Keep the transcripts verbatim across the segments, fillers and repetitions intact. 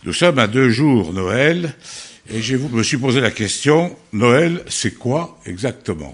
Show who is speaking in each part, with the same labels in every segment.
Speaker 1: Nous sommes à deux jours Noël, et je me suis posé la question, Noël, c'est quoi exactement?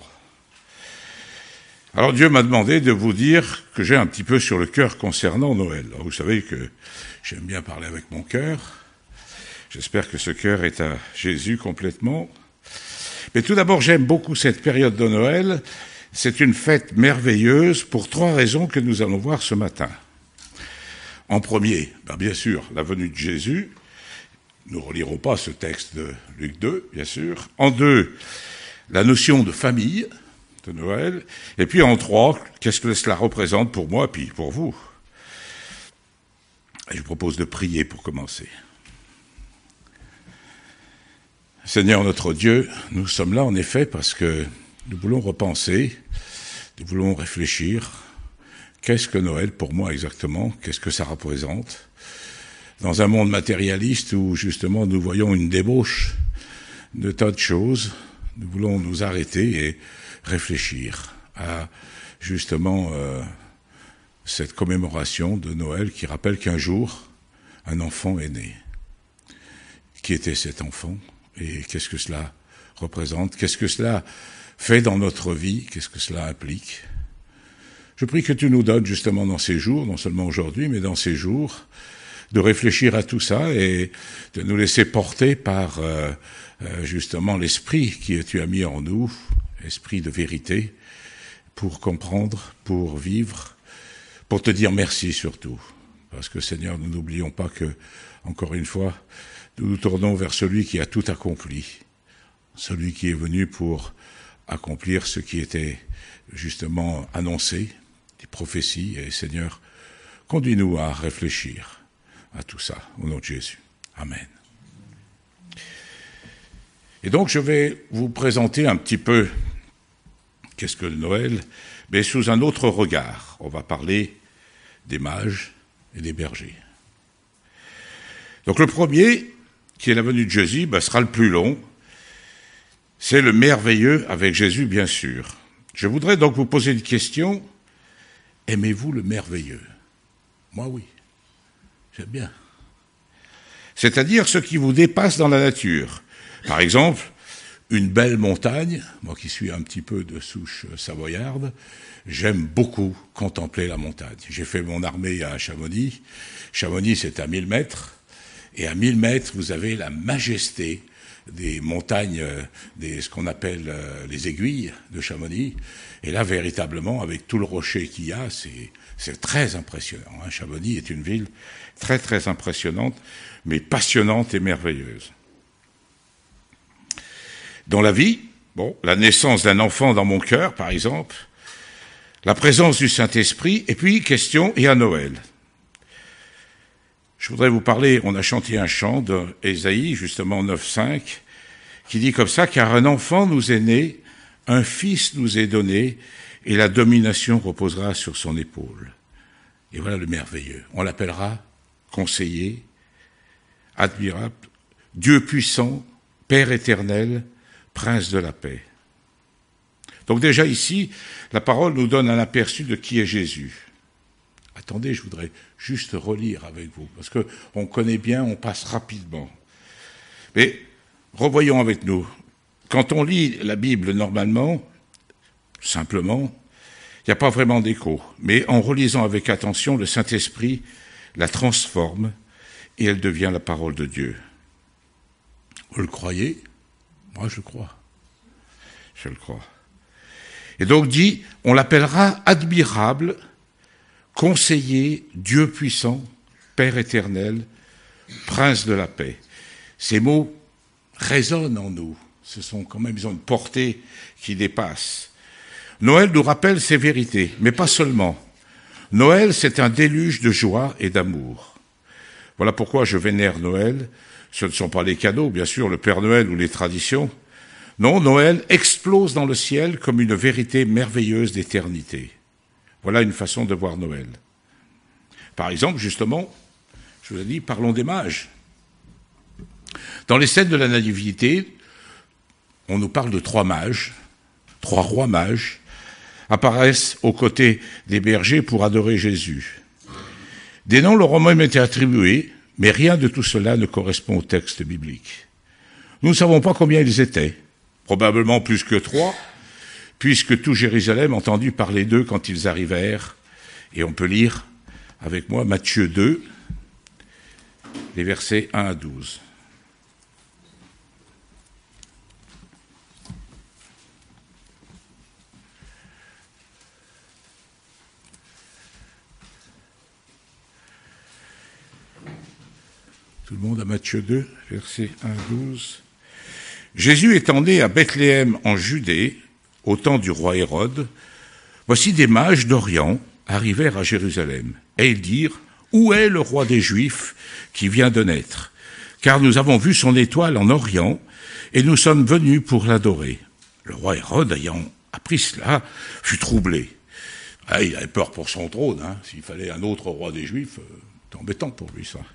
Speaker 1: Alors Dieu m'a demandé de vous dire que j'ai un petit peu sur le cœur concernant Noël. Alors, vous savez que j'aime bien parler avec mon cœur. J'espère que ce cœur est à Jésus complètement. Mais tout d'abord, j'aime beaucoup cette période de Noël. C'est une fête merveilleuse pour trois raisons que nous allons voir ce matin. En premier, ben bien sûr, la venue de Jésus. Nous ne relirons pas ce texte de Luc deux, bien sûr. En deux, la notion de famille de Noël. Et puis en trois, qu'est-ce que cela représente pour moi, puis pour vous. Et je vous propose de prier pour commencer. Seigneur notre Dieu, nous sommes là en effet parce que nous voulons repenser, nous voulons réfléchir. Qu'est-ce que Noël pour moi exactement? Qu'est-ce que ça représente? Dans un monde matérialiste où justement nous voyons une débauche de tas de choses, nous voulons nous arrêter et réfléchir à justement euh, cette commémoration de Noël qui rappelle qu'un jour, un enfant est né. Qui était cet enfant? Et qu'est-ce que cela représente? Qu'est-ce que cela fait dans notre vie? Qu'est-ce que cela implique? Je prie que tu nous donnes justement dans ces jours, non seulement aujourd'hui, mais dans ces jours, de réfléchir à tout ça et de nous laisser porter par euh, euh, justement l'esprit que tu as mis en nous, esprit de vérité, pour comprendre, pour vivre, pour te dire merci surtout. Parce que Seigneur, nous n'oublions pas que, encore une fois, nous nous tournons vers celui qui a tout accompli, celui qui est venu pour accomplir ce qui était justement annoncé, des prophéties. Et Seigneur, conduis-nous à réfléchir à tout ça, au nom de Jésus. Amen. Et donc, je vais vous présenter un petit peu qu'est-ce que le Noël, mais sous un autre regard. On va parler des mages et des bergers. Donc, le premier, qui est la venue de Jésus, ben, sera le plus long. C'est le merveilleux avec Jésus, bien sûr. Je voudrais donc vous poser une question. Aimez-vous le merveilleux? Moi, oui. J'aime bien. C'est-à-dire ce qui vous dépasse dans la nature. Par exemple, une belle montagne, moi qui suis un petit peu de souche savoyarde, j'aime beaucoup contempler la montagne. J'ai fait mon armée à Chamonix. Chamonix, c'est à mille mètres. Et à mille mètres, vous avez la majesté des montagnes, des, ce qu'on appelle euh, les aiguilles de Chamonix. Et là, véritablement, avec tout le rocher qu'il y a, c'est, c'est très impressionnant. Hein. Chamonix est une ville très, très impressionnante, mais passionnante et merveilleuse. Dans la vie, bon, la naissance d'un enfant dans mon cœur, par exemple, la présence du Saint-Esprit, et puis, question, et à Noël. Je voudrais vous parler, on a chanté un chant d'Ésaïe, justement neuf cinq, qui dit comme ça, « Car un enfant nous est né, un fils nous est donné, et la domination reposera sur son épaule. » Et voilà le merveilleux. On l'appellera conseiller, admirable, Dieu puissant, Père éternel, Prince de la paix. Donc déjà ici, la parole nous donne un aperçu de qui est Jésus. Attendez, je voudrais juste relire avec vous, parce qu'on connaît bien, on passe rapidement. Mais revoyons avec nous. Quand on lit la Bible normalement, simplement, il n'y a pas vraiment d'écho. Mais en relisant avec attention, le Saint-Esprit la transforme et elle devient la parole de Dieu. Vous le croyez? Moi, je le crois. Je le crois. Et donc dit, on l'appellera admirable, conseiller, Dieu puissant, Père éternel, Prince de la paix. Ces mots résonnent en nous. Ce sont quand même, ils ont une portée qui dépasse. Noël nous rappelle ces vérités, mais pas seulement. Noël, c'est un déluge de joie et d'amour. Voilà pourquoi je vénère Noël. Ce ne sont pas les cadeaux, bien sûr, le Père Noël ou les traditions. Non, Noël explose dans le ciel comme une vérité merveilleuse d'éternité. Voilà une façon de voir Noël. Par exemple, justement, je vous ai dit, parlons des mages. Dans les scènes de la Nativité, on nous parle de trois mages, trois rois mages, apparaissent aux côtés des bergers pour adorer Jésus. Des noms leur ont même été attribués, Mais rien de tout cela ne correspond au texte biblique. Nous ne savons pas combien ils étaient, probablement plus que trois, puisque tout Jérusalem entendit parler d'eux quand ils arrivèrent. Et on peut lire avec moi Matthieu deux, les versets un à douze. Tout le monde à Matthieu deux, versets un à douze. Jésus étant né à Bethléem en Judée, au temps du roi Hérode, voici des mages d'Orient arrivèrent à Jérusalem, et ils dirent, « Où est le roi des Juifs qui vient de naître? Car nous avons vu son étoile en Orient, et nous sommes venus pour l'adorer. » Le roi Hérode, ayant appris cela, fut troublé. Ah, il avait peur pour son trône, hein. S'il fallait un autre roi des Juifs, euh, c'est embêtant pour lui, ça.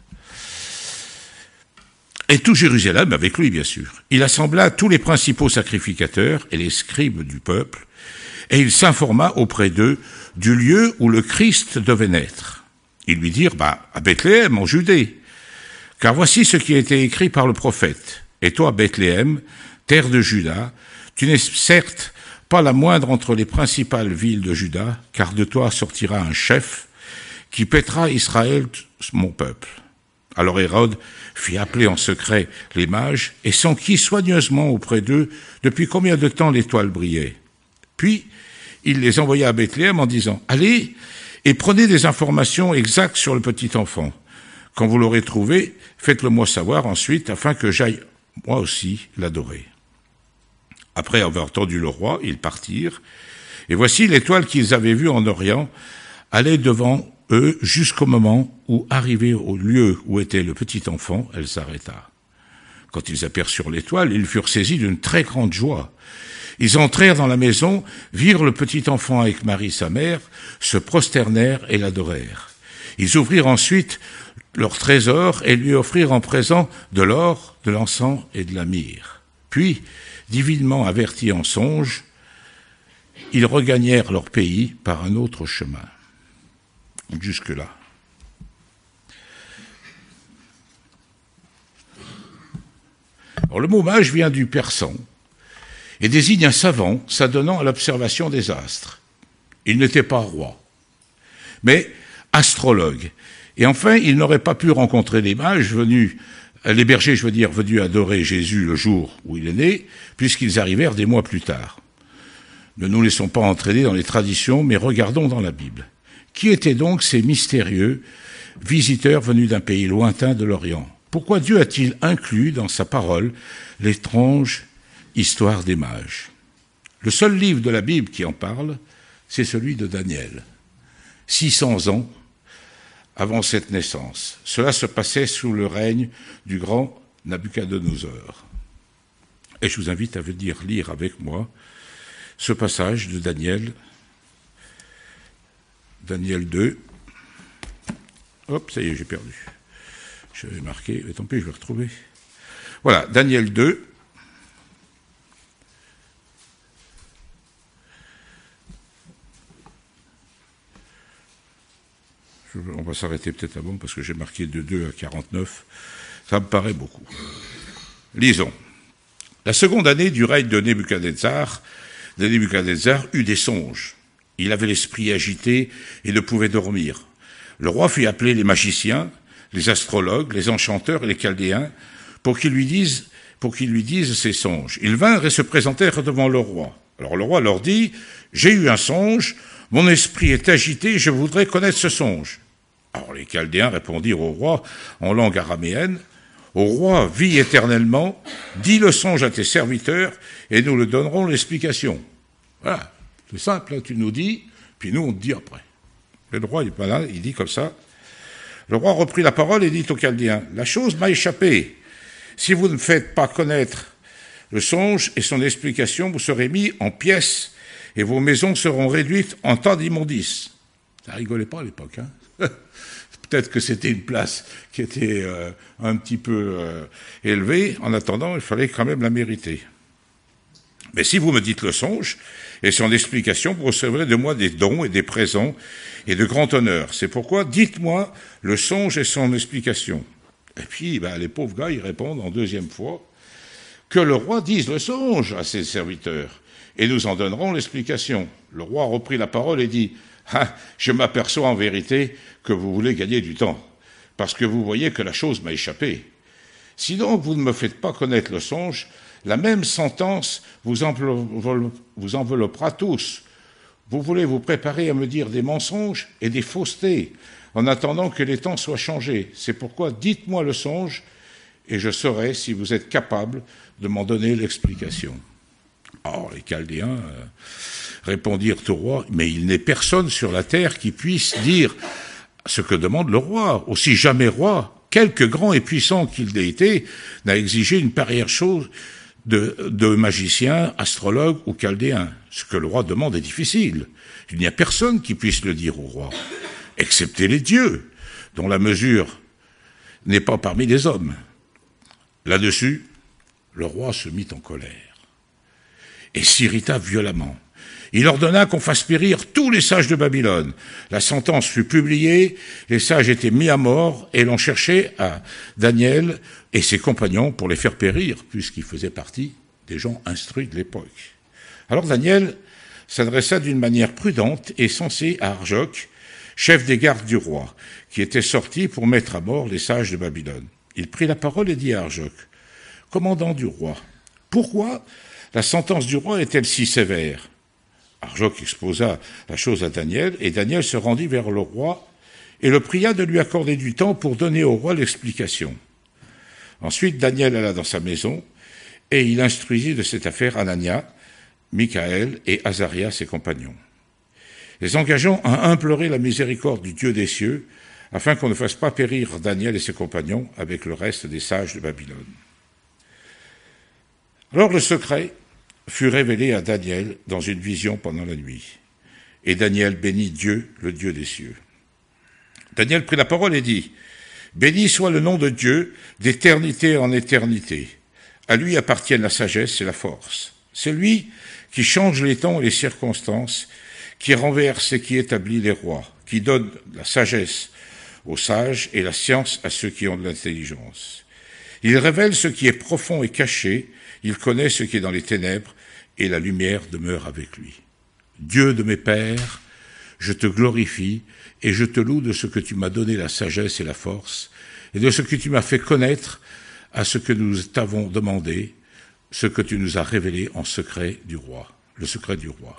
Speaker 1: Et tout Jérusalem avec lui, bien sûr. Il assembla tous les principaux sacrificateurs et les scribes du peuple, et il s'informa auprès d'eux du lieu où le Christ devait naître. Ils lui dirent, bah, à Bethléem, en Judée. Car voici ce qui a été écrit par le prophète. Et toi, Bethléem, terre de Juda, tu n'es certes pas la moindre entre les principales villes de Juda, car de toi sortira un chef qui paîtra Israël, mon peuple. Alors Hérode fit appeler en secret les mages et s'enquit soigneusement auprès d'eux depuis combien de temps l'étoile brillait. Puis il les envoya à Bethléem en disant « Allez et prenez des informations exactes sur le petit enfant. Quand vous l'aurez trouvé, faites-le moi savoir ensuite afin que j'aille moi aussi l'adorer. » Après avoir entendu le roi, ils partirent, et voici l'étoile qu'ils avaient vue en Orient allait devant eux jusqu'au moment où, arrivés au lieu où était le petit enfant, elle s'arrêta. Quand ils aperçurent l'étoile, ils furent saisis d'une très grande joie. Ils entrèrent dans la maison, virent le petit enfant avec Marie sa mère, se prosternèrent et l'adorèrent. Ils ouvrirent ensuite leur trésor et lui offrirent en présent de l'or, de l'encens et de la myrrhe. Puis, divinement avertis en songe, ils regagnèrent leur pays par un autre chemin. Jusque-là. Alors, le mot mage vient du persan et désigne un savant s'adonnant à l'observation des astres. Il n'était pas roi, mais astrologue. Et enfin, il n'aurait pas pu rencontrer les mages venus, les bergers, je veux dire, venus adorer Jésus le jour où il est né, puisqu'ils arrivèrent des mois plus tard. Ne nous laissons pas entraîner dans les traditions, mais regardons dans la Bible. Qui étaient donc ces mystérieux visiteurs venus d'un pays lointain de l'Orient? Pourquoi Dieu a-t-il inclus dans sa parole l'étrange histoire des mages? Le seul livre de la Bible qui en parle, c'est celui de Daniel. six cents ans avant cette naissance. Cela se passait sous le règne du grand Nabuchodonosor. Et je vous invite à venir lire avec moi ce passage de Daniel, Daniel deux. Hop, ça y est, j'ai perdu. Je vais marquer, mais tant pis, je vais retrouver. Voilà, Daniel deux. Je, on va s'arrêter peut-être avant, parce que j'ai marqué de deux à quarante-neuf. Ça me paraît beaucoup. Lisons. La seconde année du règne de Nebuchadnezzar, de Nebuchadnezzar eut des songes. Il avait l'esprit agité et ne pouvait dormir. Le roi fit appeler les magiciens, les astrologues, les enchanteurs et les chaldéens pour qu'ils lui disent, pour qu'ils lui disent ses songes. Ils vinrent et se présentèrent devant le roi. Alors le roi leur dit, « J'ai eu un songe, mon esprit est agité, je voudrais connaître ce songe. » Alors les chaldéens répondirent au roi en langue araméenne, « Au roi, vis éternellement, dis le songe à tes serviteurs et nous le donnerons l'explication. » Voilà. C'est simple, hein, tu nous dis, puis nous on te dit après. Le roi, il est pas là, il dit comme ça. Le roi reprit la parole et dit aux Chaldéens, « La chose m'a échappé. Si vous ne faites pas connaître le songe et son explication, vous serez mis en pièces et vos maisons seront réduites en tas d'immondices. » Ça rigolait pas à l'époque, hein. Peut-être que c'était une place qui était euh, un petit peu euh, élevée. En attendant, il fallait quand même la mériter. Mais si vous me dites le songe et son explication, vous recevrez de moi des dons et des présents et de grand honneur. C'est pourquoi dites-moi le songe et son explication. Et puis, ben, les pauvres gars, ils répondent en deuxième fois que le roi dise le songe à ses serviteurs, et nous en donnerons l'explication. Le roi reprit la parole et dit « Ah, je m'aperçois en vérité que vous voulez gagner du temps, parce que vous voyez que la chose m'a échappé. Si donc vous ne me faites pas connaître le songe, la même sentence vous, enveloppe, vous enveloppera tous. Vous voulez vous préparer à me dire des mensonges et des faussetés, en attendant que les temps soient changés. C'est pourquoi dites-moi le songe, et je saurai si vous êtes capable de m'en donner l'explication. » Alors les Chaldéens euh, répondirent au roi, « Mais il n'est personne sur la terre qui puisse dire ce que demande le roi. Aussi jamais roi, quelque grand et puissant qu'il ait été, n'a exigé une pareille chose de, de magicien, astrologue ou chaldéen. Ce que le roi demande est difficile. Il n'y a personne qui puisse le dire au roi, excepté les dieux, dont la mesure n'est pas parmi les hommes. » Là-dessus, le roi se mit en colère et s'irrita violemment. Il ordonna qu'on fasse périr tous les sages de Babylone. La sentence fut publiée, les sages étaient mis à mort, et l'on cherchait à Daniel et ses compagnons pour les faire périr, puisqu'ils faisaient partie des gens instruits de l'époque. Alors Daniel s'adressa d'une manière prudente et sensée à Arjoc, chef des gardes du roi, qui était sorti pour mettre à mort les sages de Babylone. Il prit la parole et dit à Arjoc, « Commandant du roi, pourquoi la sentence du roi est-elle si sévère ?» Arjoc exposa la chose à Daniel, et Daniel se rendit vers le roi et le pria de lui accorder du temps pour donner au roi l'explication. Ensuite, Daniel alla dans sa maison, et il instruisit de cette affaire Anania, Michaël et Azaria, ses compagnons, les engageant à implorer la miséricorde du Dieu des cieux, afin qu'on ne fasse pas périr Daniel et ses compagnons avec le reste des sages de Babylone. Alors le secret fut révélé à Daniel dans une vision pendant la nuit. Et Daniel bénit Dieu, le Dieu des cieux. Daniel prit la parole et dit, « Béni soit le nom de Dieu, d'éternité en éternité. À lui appartiennent la sagesse et la force. C'est lui qui change les temps et les circonstances, qui renverse et qui établit les rois, qui donne la sagesse aux sages et la science à ceux qui ont de l'intelligence. Il révèle ce qui est profond et caché, il connaît ce qui est dans les ténèbres, et la lumière demeure avec lui. Dieu de mes pères, je te glorifie, et je te loue de ce que tu m'as donné la sagesse et la force, et de ce que tu m'as fait connaître à ce que nous t'avons demandé, ce que tu nous as révélé en secret du roi, le secret du roi. »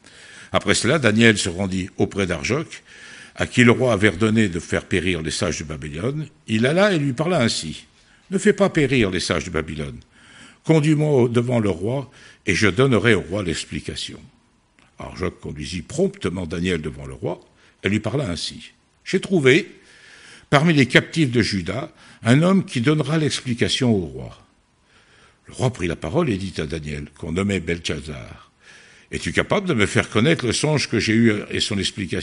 Speaker 1: Après cela, Daniel se rendit auprès d'Arjoc, à qui le roi avait ordonné de faire périr les sages de Babylone. Il alla et lui parla ainsi. « Ne fais pas périr les sages de Babylone. Conduis-moi devant le roi, et je donnerai au roi l'explication. » Arjoc conduisit promptement Daniel devant le roi, et lui parla ainsi. « J'ai trouvé, parmi les captifs de Juda, un homme qui donnera l'explication au roi. » Le roi prit la parole et dit à Daniel, qu'on nommait Belchazzar, « Es-tu capable de me faire connaître le songe que j'ai eu et son explication ?»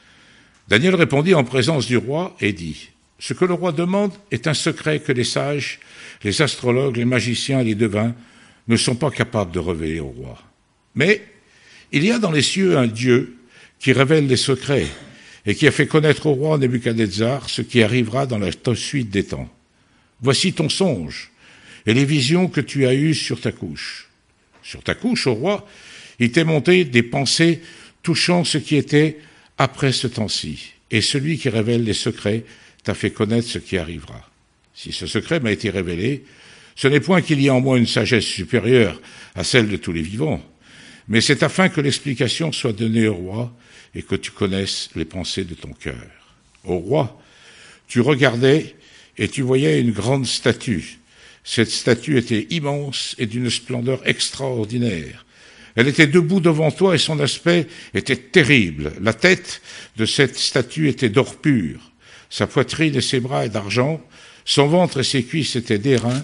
Speaker 1: Daniel répondit en présence du roi et dit, « Ce que le roi demande est un secret que les sages, les astrologues, les magiciens et les devins ne sont pas capables de révéler au roi. Mais il y a dans les cieux un Dieu qui révèle les secrets et qui a fait connaître au roi Nebuchadnezzar ce qui arrivera dans la suite des temps. Voici ton songe et les visions que tu as eues sur ta couche. Sur ta couche, ô roi, il t'est monté des pensées touchant ce qui était après ce temps-ci, et celui qui révèle les secrets t'a fait connaître ce qui arrivera. Si ce secret m'a été révélé, ce n'est point qu'il y ait en moi une sagesse supérieure à celle de tous les vivants, mais c'est afin que l'explication soit donnée au roi et que tu connaisses les pensées de ton cœur. Ô roi, tu regardais et tu voyais une grande statue. Cette statue était immense et d'une splendeur extraordinaire. Elle était debout devant toi et son aspect était terrible. La tête de cette statue était d'or pur. Sa poitrine et ses bras étaient d'argent. Son ventre et ses cuisses étaient d'airain.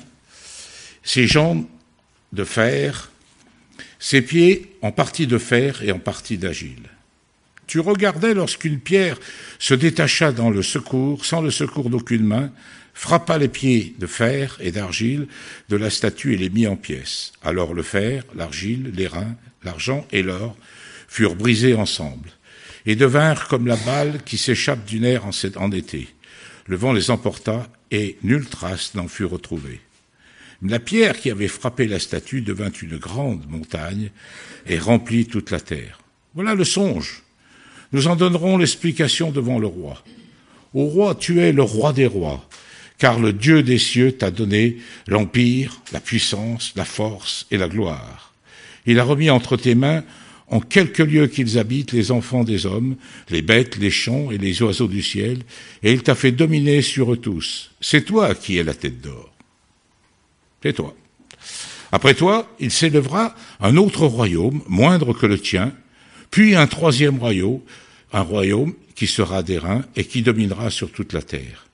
Speaker 1: Ses jambes de fer. Ses pieds en partie de fer et en partie d'argile. Tu regardais lorsqu'une pierre se détacha dans le secours, sans le secours d'aucune main, frappa les pieds de fer et d'argile de la statue et les mit en pièces. Alors le fer, l'argile, l'airain, l'argent et l'or furent brisés ensemble et devinrent comme la balle qui s'échappe du nerf en été. Le vent les emporta et nulle trace n'en fut retrouvée. La pierre qui avait frappé la statue devint une grande montagne et remplit toute la terre. Voilà le songe. Nous en donnerons l'explication devant le roi. Ô roi, tu es le roi des rois, car le Dieu des cieux t'a donné l'empire, la puissance, la force et la gloire. Il a remis entre tes mains, en quelques lieux qu'ils habitent, les enfants des hommes, les bêtes, les champs et les oiseaux du ciel, et il t'a fait dominer sur eux tous. C'est toi qui es la tête d'or. C'est toi. Après toi, il s'élèvera un autre royaume, moindre que le tien, puis un troisième royaume, un royaume qui sera d'airain et qui dominera sur toute la terre.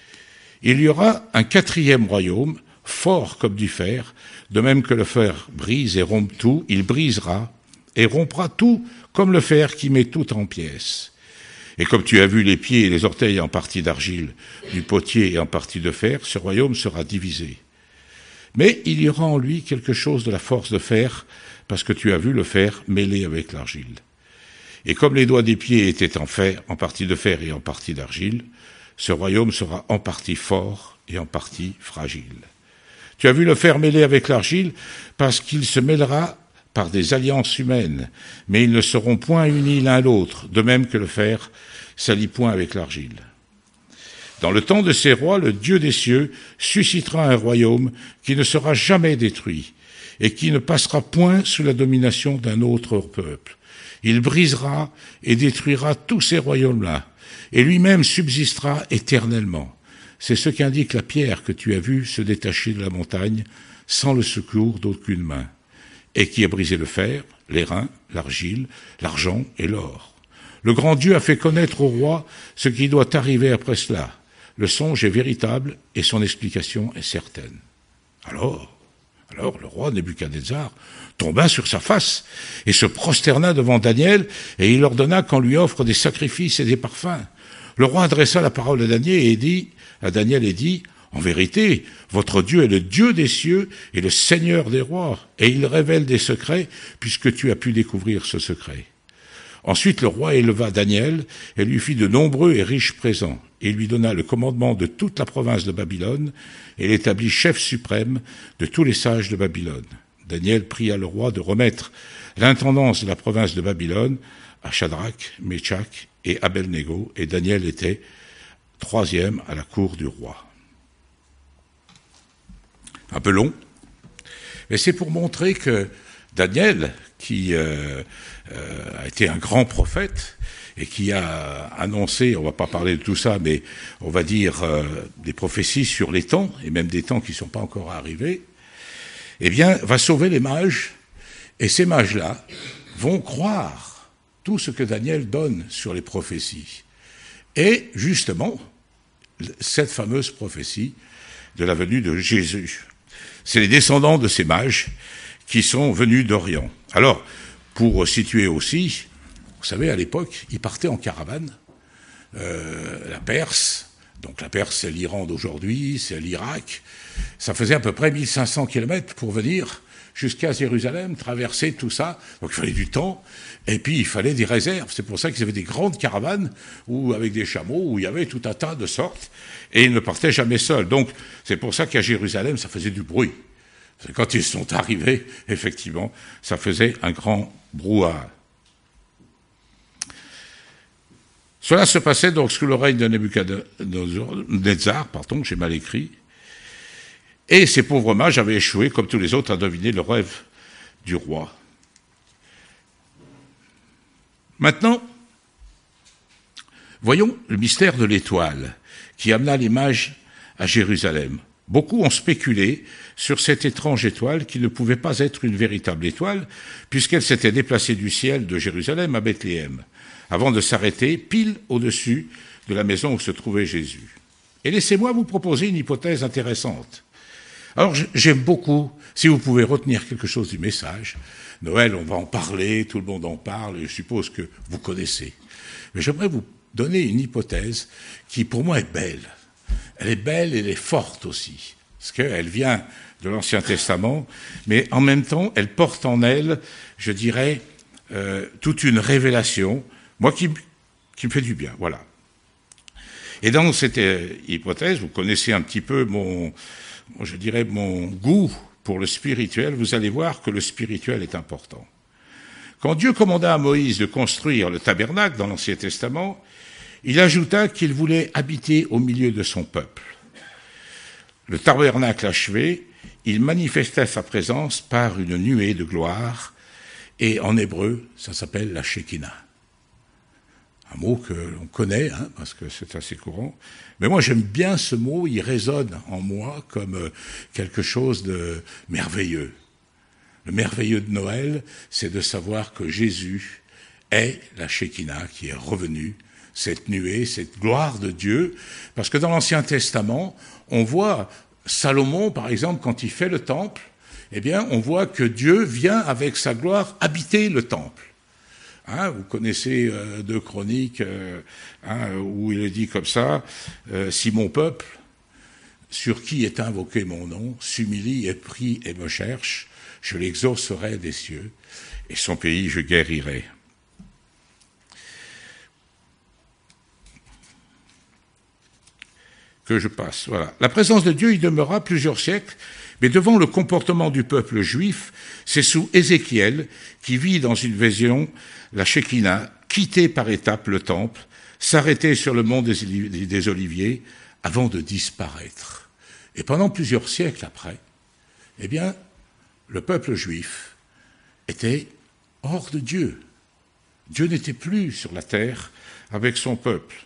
Speaker 1: Il y aura un quatrième royaume, fort comme du fer, de même que le fer brise et rompt tout, il brisera et rompra tout comme le fer qui met tout en pièces. Et comme tu as vu les pieds et les orteils en partie d'argile, du potier et en partie de fer, ce royaume sera divisé. Mais il y aura en lui quelque chose de la force de fer, parce que tu as vu le fer mêlé avec l'argile. Et comme les doigts des pieds étaient en fer, en partie de fer et en partie d'argile, ce royaume sera en partie fort et en partie fragile. Tu as vu le fer mêlé avec l'argile, parce qu'il se mêlera par des alliances humaines, mais ils ne seront point unis l'un à l'autre, de même que le fer s'allie point avec l'argile. Dans le temps de ces rois, le Dieu des cieux suscitera un royaume qui ne sera jamais détruit et qui ne passera point sous la domination d'un autre peuple. Il brisera et détruira tous ces royaumes-là, et lui-même subsistera éternellement. C'est ce qu'indique la pierre que tu as vue se détacher de la montagne sans le secours d'aucune main, et qui a brisé le fer, l'airain, l'argile, l'argent et l'or. Le grand Dieu a fait connaître au roi ce qui doit arriver après cela. Le songe est véritable et son explication est certaine. Alors, alors le roi Nebuchadnezzar tomba sur sa face et se prosterna devant Daniel, et il ordonna qu'on lui offre des sacrifices et des parfums. Le roi adressa la parole à Daniel et dit, à Daniel et dit, en vérité, votre Dieu est le Dieu des cieux et le Seigneur des rois, et il révèle des secrets, puisque tu as pu découvrir ce secret. Ensuite, le roi éleva Daniel et lui fit de nombreux et riches présents. Et il lui donna le commandement de toute la province de Babylone et l'établit chef suprême de tous les sages de Babylone. Daniel pria le roi de remettre l'intendance de la province de Babylone à Shadrach, Méshach et Abednego, et Daniel était troisième à la cour du roi. Un peu long, mais c'est pour montrer que Daniel, qui euh, euh, a été un grand prophète et qui a annoncé, on ne va pas parler de tout ça, mais on va dire euh, des prophéties sur les temps, et même des temps qui ne sont pas encore arrivés, eh bien, va sauver les mages, et ces mages-là vont croire tout ce que Daniel donne sur les prophéties. Et justement, cette fameuse prophétie de la venue de Jésus. C'est les descendants de ces mages qui sont venus d'Orient. Alors, pour situer aussi, vous savez, à l'époque, ils partaient en caravane. Euh, la Perse, donc la Perse, c'est l'Iran d'aujourd'hui, c'est l'Irak. Ça faisait à peu près mille cinq cents kilomètres pour venir jusqu'à Jérusalem, traverser tout ça. Donc il fallait du temps, et puis il fallait des réserves. C'est pour ça qu'ils avaient des grandes caravanes où, avec des chameaux, où il y avait tout un tas de sortes, et ils ne partaient jamais seuls. Donc c'est pour ça qu'à Jérusalem, ça faisait du bruit. Quand ils sont arrivés, effectivement, ça faisait un grand brouhaha. Cela se passait donc sous le règne de Nebuchadnezzar, pardon, j'ai mal écrit, et ces pauvres mages avaient échoué, comme tous les autres, à deviner le rêve du roi. Maintenant, voyons le mystère de l'étoile qui amena les mages à Jérusalem. Beaucoup ont spéculé sur cette étrange étoile qui ne pouvait pas être une véritable étoile, puisqu'elle s'était déplacée du ciel de Jérusalem à Bethléem, avant de s'arrêter pile au-dessus de la maison où se trouvait Jésus. Et laissez-moi vous proposer une hypothèse intéressante. Alors, j'aime beaucoup, si vous pouvez retenir quelque chose du message, Noël, on va en parler, tout le monde en parle, et je suppose que vous connaissez. Mais j'aimerais vous donner une hypothèse qui, pour moi, est belle. Elle est belle et elle est forte aussi, parce qu'elle vient de l'Ancien Testament, mais en même temps, elle porte en elle, je dirais, euh, toute une révélation, moi qui, qui me fait du bien, voilà. Et dans cette hypothèse, vous connaissez un petit peu mon, je dirais, mon goût pour le spirituel, vous allez voir que le spirituel est important. Quand Dieu commanda à Moïse de construire le tabernacle dans l'Ancien Testament, il ajouta qu'il voulait habiter au milieu de son peuple. Le tabernacle achevé, il manifesta sa présence par une nuée de gloire, et en hébreu, ça s'appelle la Shekinah. Un mot que l'on connaît, hein, parce que c'est assez courant. Mais moi, j'aime bien ce mot, il résonne en moi comme quelque chose de merveilleux. Le merveilleux de Noël, c'est de savoir que Jésus est la Shekinah qui est revenue, cette nuée, cette gloire de Dieu. Parce que dans l'Ancien Testament, on voit Salomon, par exemple, quand il fait le temple, eh bien, on voit que Dieu vient avec sa gloire habiter le temple. Hein, vous connaissez euh, deux Chroniques euh, hein, où il est dit comme ça, euh, « Si mon peuple, sur qui est invoqué mon nom, s'humilie et prie et me cherche, je l'exaucerai des cieux, et son pays je guérirai. » Que je passe, voilà. La présence de Dieu y demeura plusieurs siècles, mais devant le comportement du peuple juif, c'est sous Ézéchiel qui vit dans une vision la Shekinah quitter par étapes le temple, s'arrêter sur le mont des Oliviers avant de disparaître. Et pendant plusieurs siècles après, eh bien, le peuple juif était hors de Dieu. Dieu n'était plus sur la terre avec son peuple.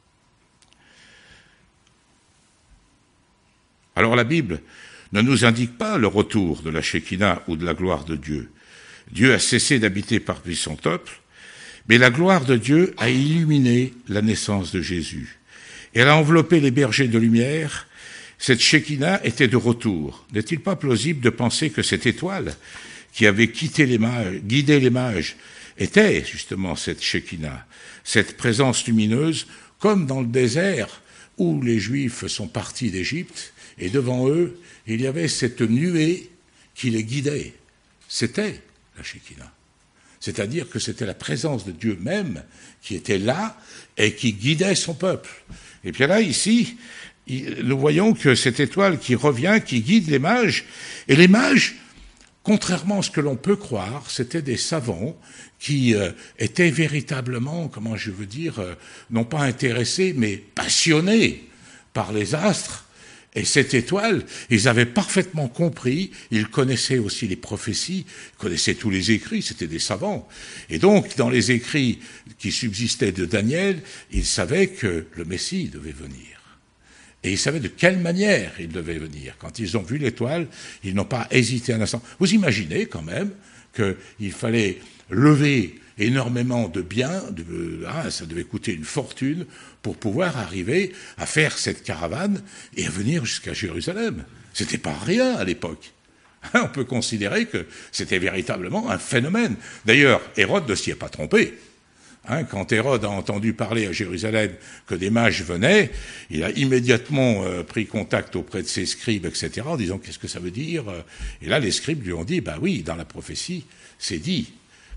Speaker 1: Alors la Bible ne nous indique pas le retour de la Shekinah ou de la gloire de Dieu. Dieu a cessé d'habiter parmi son peuple, mais la gloire de Dieu a illuminé la naissance de Jésus. Elle a enveloppé les bergers de lumière. Cette Shekinah était de retour. N'est-il pas plausible de penser que cette étoile qui avait quitté les mages, guidé les mages était justement cette Shekinah, cette présence lumineuse, comme dans le désert où les Juifs sont partis d'Égypte, et devant eux, il y avait cette nuée qui les guidait. C'était la Shekinah. C'est-à-dire que c'était la présence de Dieu même qui était là et qui guidait son peuple. Et puis là, ici, nous voyons que cette étoile qui revient, qui guide les mages, et les mages, contrairement à ce que l'on peut croire, c'étaient des savants qui euh, étaient véritablement, comment je veux dire, euh, non pas intéressés, mais passionnés par les astres. Et cette étoile, ils avaient parfaitement compris, ils connaissaient aussi les prophéties, ils connaissaient tous les écrits, c'était des savants. Et donc, dans les écrits qui subsistaient de Daniel, ils savaient que le Messie devait venir. Et ils savaient de quelle manière il devait venir. Quand ils ont vu l'étoile, ils n'ont pas hésité un instant. Vous imaginez quand même qu'il fallait lever énormément de biens, de, ah, ça devait coûter une fortune pour pouvoir arriver à faire cette caravane et à venir jusqu'à Jérusalem. C'était pas rien à l'époque. On peut considérer que c'était véritablement un phénomène. D'ailleurs, Hérode ne s'y est pas trompé. Hein, quand Hérode a entendu parler à Jérusalem que des mages venaient, il a immédiatement euh, pris contact auprès de ses scribes, et cetera, en disant qu'est-ce que ça veut dire. Et là, les scribes lui ont dit, bah oui, dans la prophétie, c'est dit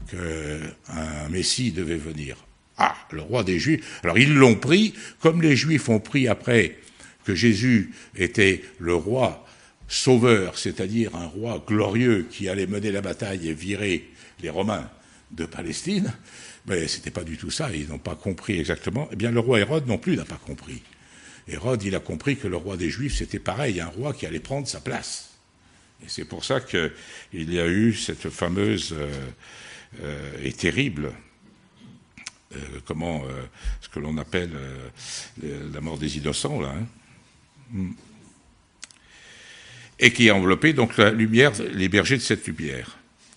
Speaker 1: qu'un Messie devait venir. Ah, le roi des Juifs. Alors ils l'ont pris, comme les Juifs ont pris après que Jésus était le roi sauveur, c'est-à-dire un roi glorieux qui allait mener la bataille et virer les Romains de Palestine. Mais c'était pas du tout ça, ils n'ont pas compris exactement. Eh bien, le roi Hérode non plus n'a pas compris. Hérode, il a compris que le roi des Juifs, c'était pareil, un roi qui allait prendre sa place. Et c'est pour ça qu'il y a eu cette fameuse euh, euh, et terrible, euh, comment, euh, ce que l'on appelle euh, la mort des innocents, là, hein, et qui a enveloppé donc la lumière, les bergers de cette lumière.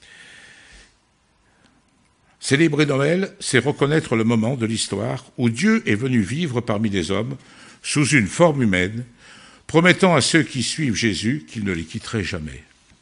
Speaker 1: Célébrer Noël, c'est reconnaître le moment de l'histoire où Dieu est venu vivre parmi les hommes sous une forme humaine, promettant à ceux qui suivent Jésus qu'il ne les quitterait jamais.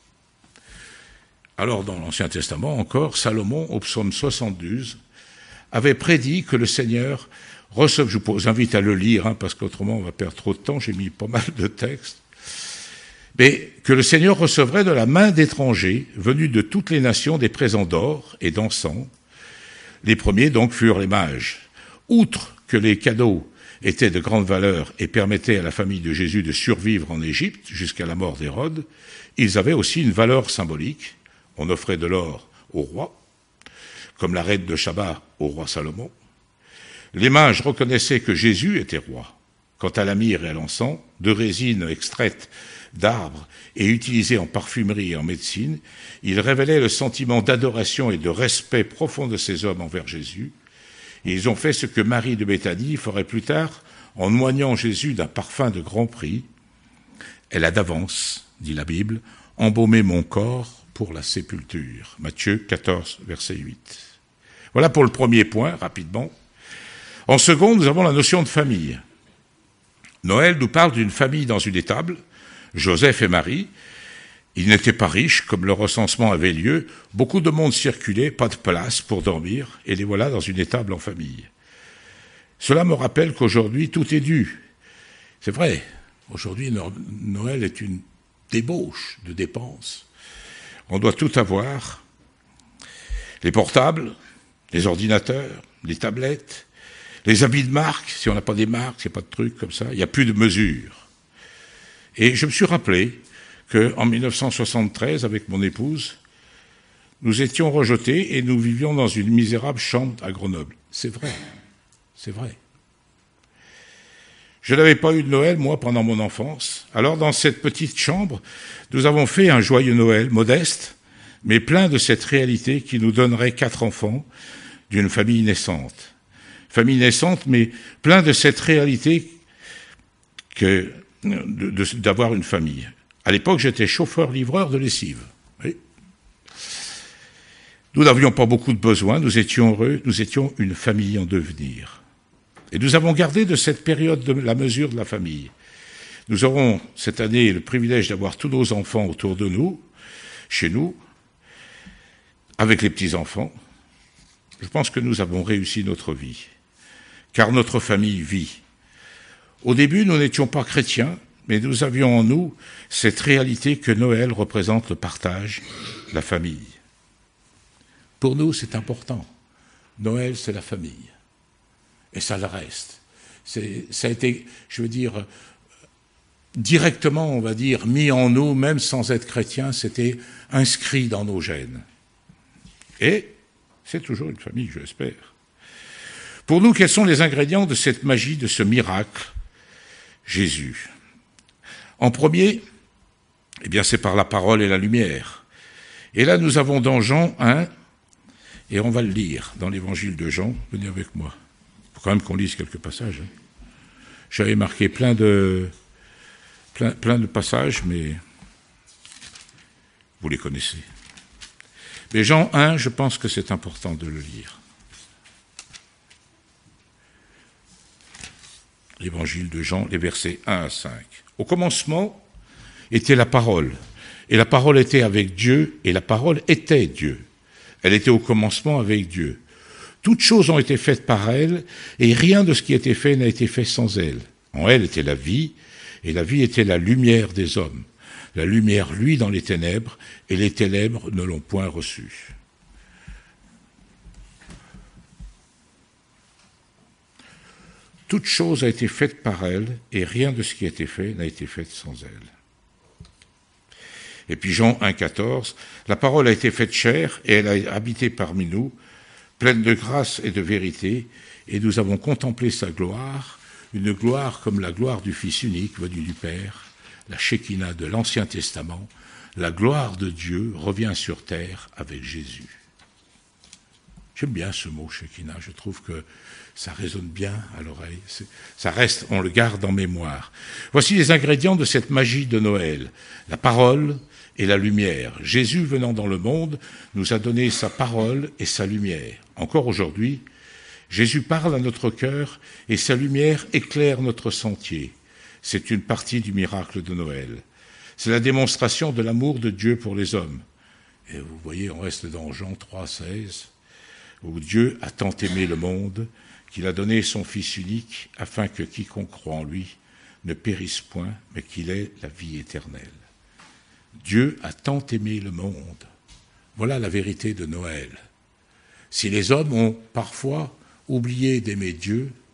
Speaker 1: Alors, dans l'Ancien Testament encore, Salomon, au psaume soixante-douze, avait prédit que le Seigneur recevait, je vous invite à le lire, hein, parce qu'autrement on va perdre trop de temps, j'ai mis pas mal de textes, mais que le Seigneur recevrait de la main d'étrangers, venus de toutes les nations, des présents d'or et d'encens. Les premiers, donc, furent les mages. Outre que les cadeaux était de grande valeur et permettait à la famille de Jésus de survivre en Égypte jusqu'à la mort d'Hérode, ils avaient aussi une valeur symbolique. On offrait de l'or au roi, comme la reine de Shaba au roi Salomon. Les mages reconnaissaient que Jésus était roi. Quant à la myrrhe et à l'encens, deux résines extraites d'arbres et utilisées en parfumerie et en médecine, ils révélaient le sentiment d'adoration et de respect profond de ces hommes envers Jésus. Et ils ont fait ce que Marie de Béthanie ferait plus tard en oignant Jésus d'un parfum de grand prix. Elle a d'avance, dit la Bible, embaumé mon corps pour la sépulture. Matthieu quatorze, verset huit. Voilà pour le premier point, rapidement. En second, nous avons la notion de famille. Noël nous parle d'une famille dans une étable, Joseph et Marie. Ils n'étaient pas riches, comme le recensement avait lieu. Beaucoup de monde circulait, pas de place pour dormir, et les voilà dans une étable en famille. Cela me rappelle qu'aujourd'hui, tout est dû. C'est vrai, aujourd'hui, Noël est une débauche de dépenses. On doit tout avoir. Les portables, les ordinateurs, les tablettes, les habits de marque, si on n'a pas des marques, s'il n'y a pas de trucs comme ça, il n'y a plus de mesure. Et je me suis rappelé qu'en mille neuf cent soixante-treize, avec mon épouse, nous étions rejetés et nous vivions dans une misérable chambre à Grenoble. C'est vrai, c'est vrai. Je n'avais pas eu de Noël, moi, pendant mon enfance. Alors, dans cette petite chambre, nous avons fait un joyeux Noël, modeste, mais plein de cette réalité qui nous donnerait quatre enfants d'une famille naissante. Famille naissante, mais plein de cette réalité que de, de, d'avoir une famille. À l'époque, j'étais chauffeur-livreur de lessive. Oui. Nous n'avions pas beaucoup de besoins, nous étions heureux, nous étions une famille en devenir. Et nous avons gardé de cette période de la mesure de la famille. Nous aurons cette année le privilège d'avoir tous nos enfants autour de nous, chez nous, avec les petits-enfants. Je pense que nous avons réussi notre vie, car notre famille vit. Au début, nous n'étions pas chrétiens, mais nous avions en nous cette réalité que Noël représente le partage, la famille. Pour nous, c'est important. Noël, c'est la famille. Et ça le reste. C'est, ça a été, je veux dire, directement, on va dire, mis en nous, même sans être chrétien, c'était inscrit dans nos gènes. Et c'est toujours une famille, je l'espère. Pour nous, quels sont les ingrédients de cette magie, de ce miracle, Jésus? En premier, eh bien, c'est par la parole et la lumière. Et là, nous avons dans Jean un, et on va le lire dans l'évangile de Jean. Venez avec moi. Il faut quand même qu'on lise quelques passages. Hein. J'avais marqué plein de, plein, plein de passages, mais vous les connaissez. Mais Jean un, je pense que c'est important de le lire. L'évangile de Jean, les versets un à cinq. Au commencement était la parole, et la parole était avec Dieu, et la parole était Dieu. Elle était au commencement avec Dieu. Toutes choses ont été faites par elle, et rien de ce qui a été fait n'a été fait sans elle. En elle était la vie, et la vie était la lumière des hommes. La lumière luit dans les ténèbres, et les ténèbres ne l'ont point reçue. Toute chose a été faite par elle, et rien de ce qui a été fait n'a été fait sans elle. Et puis Jean un, quatorze, la parole a été faite chair, et elle a habité parmi nous, pleine de grâce et de vérité, et nous avons contemplé sa gloire, une gloire comme la gloire du Fils unique venu du Père, la Shekinah de l'Ancien Testament, la gloire de Dieu revient sur terre avec Jésus. J'aime bien ce mot Shekinah, je trouve que ça résonne bien à l'oreille, c'est, ça reste, on le garde en mémoire. Voici les ingrédients de cette magie de Noël, la parole et la lumière. Jésus venant dans le monde nous a donné sa parole et sa lumière. Encore aujourd'hui, Jésus parle à notre cœur et sa lumière éclaire notre sentier. C'est une partie du miracle de Noël. C'est la démonstration de l'amour de Dieu pour les hommes. Et vous voyez, on reste dans Jean trois, seize, où Dieu a tant aimé le monde qu'il a donné son Fils unique afin que quiconque croit en lui ne périsse point, mais qu'il ait la vie éternelle. Dieu a tant aimé le monde. Voilà la vérité de Noël. Si les hommes ont parfois oublié d'aimer Dieu,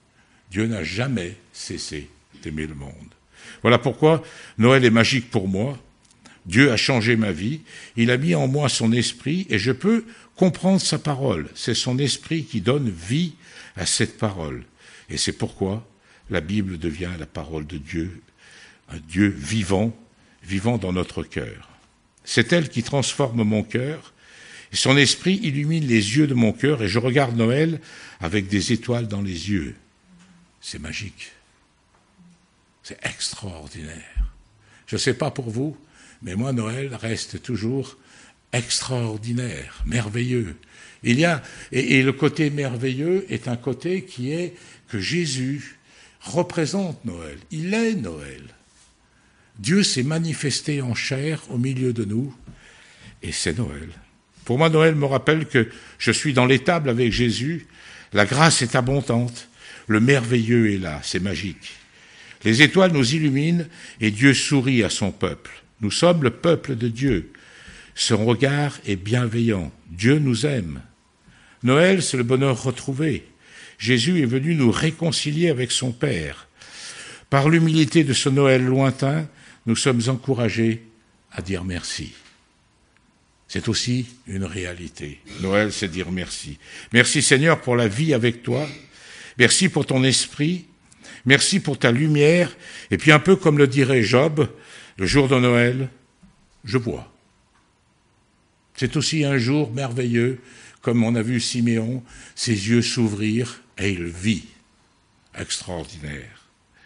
Speaker 1: Dieu n'a jamais cessé d'aimer le monde. Voilà pourquoi Noël est magique pour moi. Dieu a changé ma vie, il a mis en moi son esprit et je peux comprendre sa parole. C'est son esprit qui donne vie à cette parole. Et c'est pourquoi la Bible devient la parole de Dieu, un Dieu vivant, vivant dans notre cœur. C'est elle qui transforme mon cœur, et son esprit illumine les yeux de mon cœur, et je regarde Noël avec des étoiles dans les yeux. C'est magique. C'est extraordinaire. Je ne sais pas pour vous, mais moi, Noël reste toujours extraordinaire, merveilleux. Il y a, et, et le côté merveilleux est un côté qui est que Jésus représente Noël. Il est Noël. Dieu s'est manifesté en chair au milieu de nous, et c'est Noël. Pour moi, Noël me rappelle que je suis dans l'étable avec Jésus, la grâce est abondante, le merveilleux est là, c'est magique. Les étoiles nous illuminent et Dieu sourit à son peuple. Nous sommes le peuple de Dieu. Son regard est bienveillant. Dieu nous aime. Noël, c'est le bonheur retrouvé. Jésus est venu nous réconcilier avec son Père. Par l'humilité de ce Noël lointain, nous sommes encouragés à dire merci. C'est aussi une réalité. Noël, c'est dire merci. Merci Seigneur pour la vie avec toi. Merci pour ton esprit. Merci pour ta lumière. Et puis un peu comme le dirait Job, le jour de Noël, je vois. C'est aussi un jour merveilleux, comme on a vu Siméon, ses yeux s'ouvrir et il vit. Extraordinaire.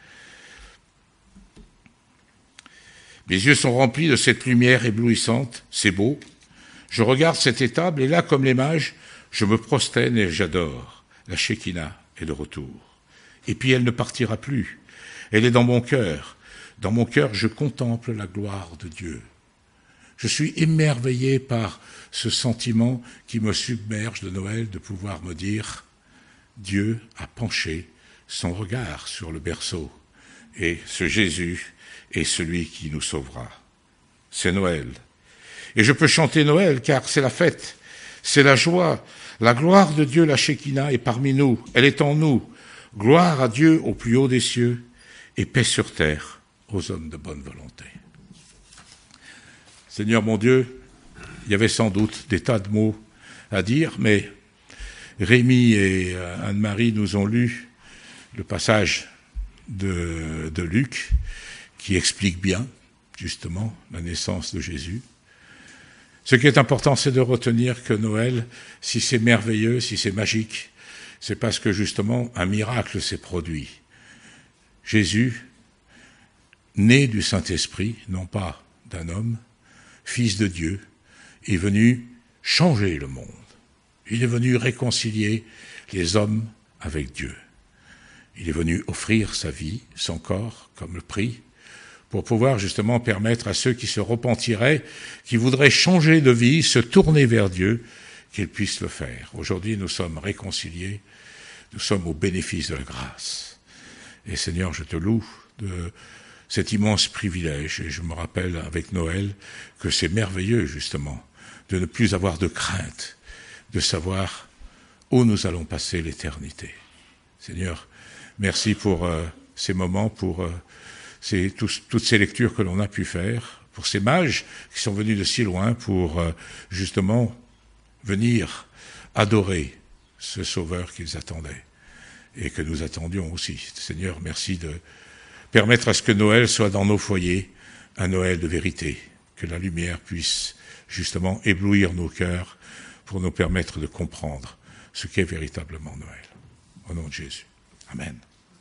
Speaker 1: Mes yeux sont remplis de cette lumière éblouissante, c'est beau. Je regarde cette étable et là, comme les mages, je me prosterne et j'adore. La Shekinah est de retour. Et puis elle ne partira plus. Elle est dans mon cœur. Dans mon cœur, je contemple la gloire de Dieu. Je suis émerveillé par ce sentiment qui me submerge de Noël, de pouvoir me dire, Dieu a penché son regard sur le berceau, et ce Jésus est celui qui nous sauvera. C'est Noël. Et je peux chanter Noël, car c'est la fête, c'est la joie. La gloire de Dieu, la Shekinah, est parmi nous, elle est en nous. Gloire à Dieu au plus haut des cieux, et paix sur terre aux hommes de bonne volonté. Seigneur mon Dieu, il y avait sans doute des tas de mots à dire, mais Rémi et Anne-Marie nous ont lu le passage de, de Luc qui explique bien, justement, la naissance de Jésus. Ce qui est important, c'est de retenir que Noël, si c'est merveilleux, si c'est magique, c'est parce que, justement, un miracle s'est produit. Jésus, né du Saint-Esprit, non pas d'un homme, fils de Dieu, est venu changer le monde. Il est venu réconcilier les hommes avec Dieu. Il est venu offrir sa vie, son corps, comme le prix, pour pouvoir justement permettre à ceux qui se repentiraient, qui voudraient changer de vie, se tourner vers Dieu, qu'ils puissent le faire. Aujourd'hui, nous sommes réconciliés, nous sommes au bénéfice de la grâce. Et Seigneur, je te loue de cet immense privilège, et je me rappelle avec Noël que c'est merveilleux justement de ne plus avoir de crainte, de savoir où nous allons passer l'éternité. Seigneur, merci pour euh, ces moments, pour euh, ces, tous, toutes ces lectures que l'on a pu faire, pour ces mages qui sont venus de si loin pour euh, justement venir adorer ce Sauveur qu'ils attendaient et que nous attendions aussi. Seigneur, merci de permettre à ce que Noël soit dans nos foyers un Noël de vérité, que la lumière puisse justement éblouir nos cœurs pour nous permettre de comprendre ce qu'est véritablement Noël. Au nom de Jésus. Amen.